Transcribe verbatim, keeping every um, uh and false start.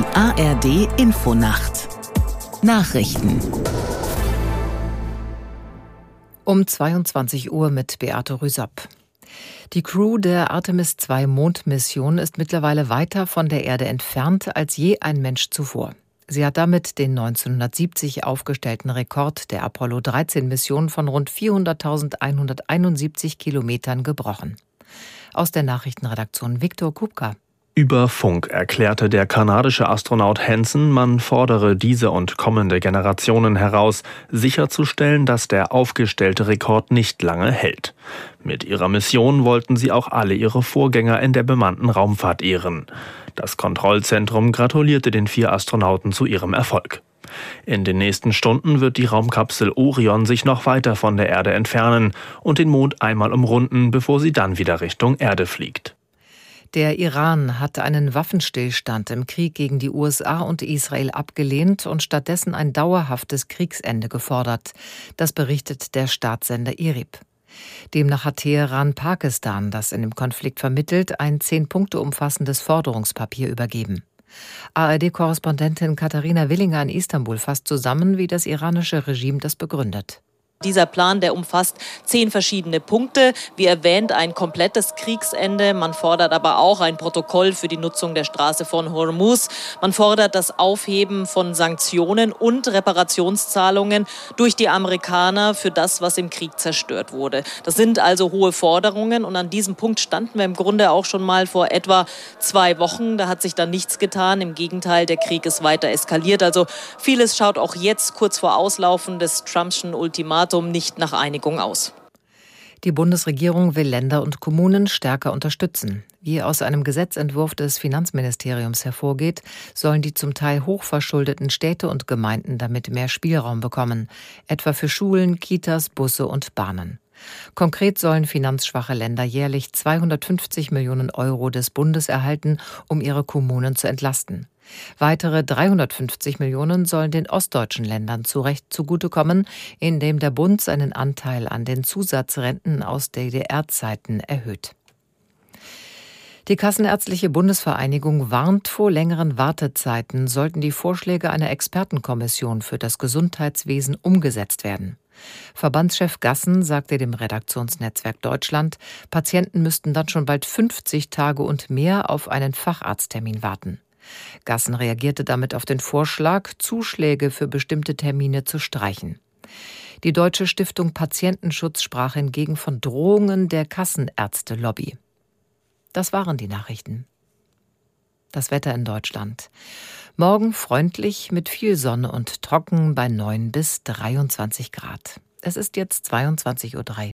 A R D Infonacht Nachrichten um zweiundzwanzig Uhr mit Beate Rüsapp. Die Crew der Artemis zwei Mondmission ist mittlerweile weiter von der Erde entfernt als je ein Mensch zuvor. Sie hat damit den neunzehnhundertsiebzig aufgestellten Rekord der Apollo dreizehn Mission von rund vierhunderttausendeinhunderteinundsiebzig Kilometern gebrochen. Aus der Nachrichtenredaktion Viktor Kupka. Über Funk erklärte der kanadische Astronaut Hansen, man fordere diese und kommende Generationen heraus, sicherzustellen, dass der aufgestellte Rekord nicht lange hält. Mit ihrer Mission wollten sie auch alle ihre Vorgänger in der bemannten Raumfahrt ehren. Das Kontrollzentrum gratulierte den vier Astronauten zu ihrem Erfolg. In den nächsten Stunden wird die Raumkapsel Orion sich noch weiter von der Erde entfernen und den Mond einmal umrunden, bevor sie dann wieder Richtung Erde fliegt. Der Iran hat einen Waffenstillstand im Krieg gegen die U S A und Israel abgelehnt und stattdessen ein dauerhaftes Kriegsende gefordert. Das berichtet der Staatssender I R I B. Demnach hat Teheran Pakistan, das in dem Konflikt vermittelt, ein zehn Punkte umfassendes Forderungspapier übergeben. A R D-Korrespondentin Katharina Willinger in Istanbul fasst zusammen, wie das iranische Regime das begründet. Dieser Plan, der umfasst zehn verschiedene Punkte. Wie erwähnt, ein komplettes Kriegsende. Man fordert aber auch ein Protokoll für die Nutzung der Straße von Hormuz. Man fordert das Aufheben von Sanktionen und Reparationszahlungen durch die Amerikaner für das, was im Krieg zerstört wurde. Das sind also hohe Forderungen und an diesem Punkt standen wir im Grunde auch schon mal vor etwa zwei Wochen. Da hat sich dann nichts getan. Im Gegenteil, der Krieg ist weiter eskaliert. Also vieles schaut auch jetzt kurz vor Auslaufen des Trumpschen Ultimatums nicht nach Einigung aus. Die Bundesregierung will Länder und Kommunen stärker unterstützen. Wie aus einem Gesetzentwurf des Finanzministeriums hervorgeht, sollen die zum Teil hochverschuldeten Städte und Gemeinden damit mehr Spielraum bekommen, etwa für Schulen, Kitas, Busse und Bahnen. Konkret sollen finanzschwache Länder jährlich zweihundertfünfzig Millionen Euro des Bundes erhalten, um ihre Kommunen zu entlasten. Weitere dreihundertfünfzig Millionen sollen den ostdeutschen Ländern zurecht zugutekommen, indem der Bund seinen Anteil an den Zusatzrenten aus D D R-Zeiten erhöht. Die Kassenärztliche Bundesvereinigung warnt vor längeren Wartezeiten, sollten die Vorschläge einer Expertenkommission für das Gesundheitswesen umgesetzt werden. Verbandschef Gassen sagte dem Redaktionsnetzwerk Deutschland, Patienten müssten dann schon bald fünfzig Tage und mehr auf einen Facharzttermin warten. Gassen reagierte damit auf den Vorschlag, Zuschläge für bestimmte Termine zu streichen. Die Deutsche Stiftung Patientenschutz sprach hingegen von Drohungen der Kassenärzte-Lobby. Das waren die Nachrichten. Das Wetter in Deutschland. Morgen freundlich mit viel Sonne und trocken bei neun bis dreiundzwanzig Grad. Es ist jetzt zweiundzwanzig Uhr drei.